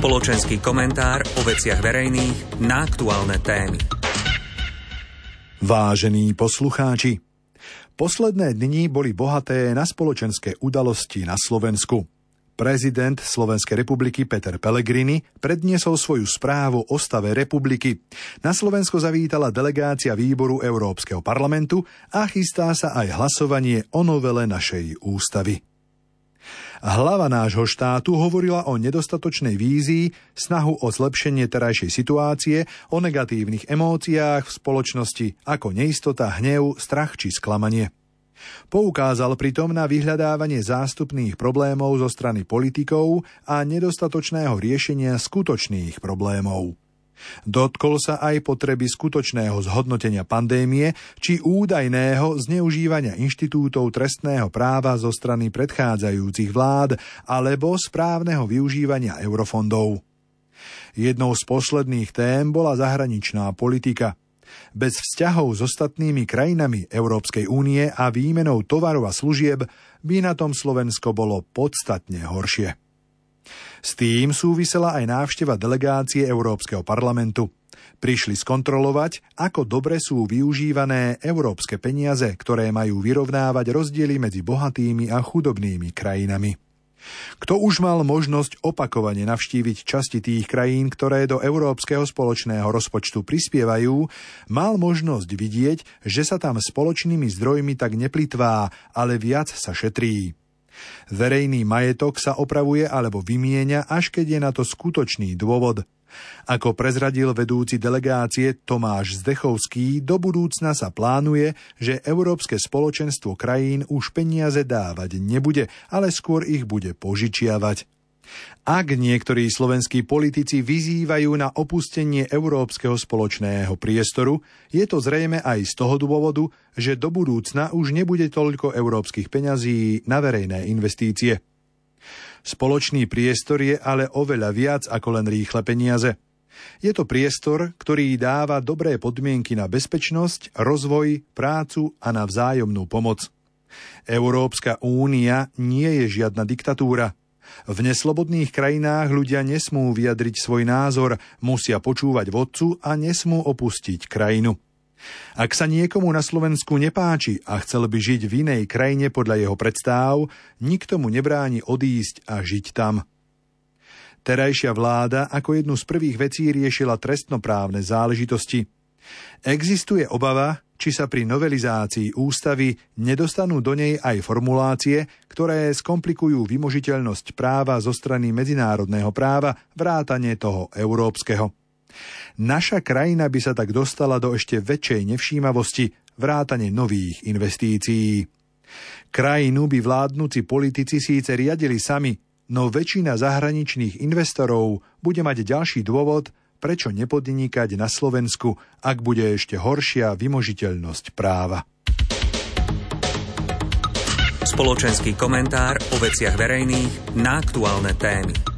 Spoločenský komentár o veciach verejných na aktuálne témy. Vážení poslucháči, posledné dni boli bohaté na spoločenské udalosti na Slovensku. Prezident Slovenskej republiky Peter Pellegrini predniesol svoju správu o stave republiky. Na Slovensko zavítala delegácia výboru Európskeho parlamentu a chystá sa aj hlasovanie o novele našej ústavy. Hlava nášho štátu hovorila o nedostatočnej vízii, snahu o zlepšenie terajšej situácie, o negatívnych emóciách v spoločnosti ako neistota, hnev, strach či sklamanie. Poukázal pritom na vyhľadávanie zástupných problémov zo strany politikov a nedostatočného riešenia skutočných problémov. Dotkol sa aj potreby skutočného zhodnotenia pandémie či údajného zneužívania inštitútov trestného práva zo strany predchádzajúcich vlád alebo správneho využívania eurofondov. Jednou z posledných tém bola zahraničná politika. Bez vzťahov s ostatnými krajinami Európskej únie a výmenou tovarov a služieb by na tom Slovensko bolo podstatne horšie. S tým súvisela aj návšteva delegácie Európskeho parlamentu. Prišli skontrolovať, ako dobre sú využívané európske peniaze, ktoré majú vyrovnávať rozdiely medzi bohatými a chudobnými krajinami. Kto už mal možnosť opakovane navštíviť časti tých krajín, ktoré do európskeho spoločného rozpočtu prispievajú, mal možnosť vidieť, že sa tam spoločnými zdrojmi tak neplytvá, ale viac sa šetrí. Verejný majetok sa opravuje alebo vymieňa, až keď je na to skutočný dôvod. Ako prezradil vedúci delegácie Tomáš Zdechovský, do budúcna sa plánuje, že Európske spoločenstvo krajín už peniaze dávať nebude, ale skôr ich bude požičiavať. Ak niektorí slovenskí politici vyzývajú na opustenie európskeho spoločného priestoru, je to zrejme aj z toho dôvodu, že do budúcna už nebude toľko európskych peňazí na verejné investície. Spoločný priestor je ale oveľa viac ako len rýchle peniaze. Je to priestor, ktorý dáva dobré podmienky na bezpečnosť, rozvoj, prácu a na vzájomnú pomoc. Európska únia nie je žiadna diktatúra. V neslobodných krajinách ľudia nesmú vyjadriť svoj názor, musia počúvať vodcu a nesmú opustiť krajinu. Ak sa niekomu na Slovensku nepáči a chcel by žiť v inej krajine podľa jeho predstáv, nikto mu nebráni odísť a žiť tam. Terajšia vláda ako jednu z prvých vecí riešila trestnoprávne záležitosti. Existuje obava, či sa pri novelizácii ústavy nedostanú do nej aj formulácie, ktoré skomplikujú vymožiteľnosť práva zo strany medzinárodného práva, vrátane toho európskeho. Naša krajina by sa tak dostala do ešte väčšej nevšímavosti, vrátane nových investícií. Krajinu by vládnuci politici síce riadili sami, no väčšina zahraničných investorov bude mať ďalší dôvod, prečo nepodnikať na Slovensku, ak bude ešte horšia vymožiteľnosť práva. Spoločenský komentár o veciach verejných na aktuálne témy.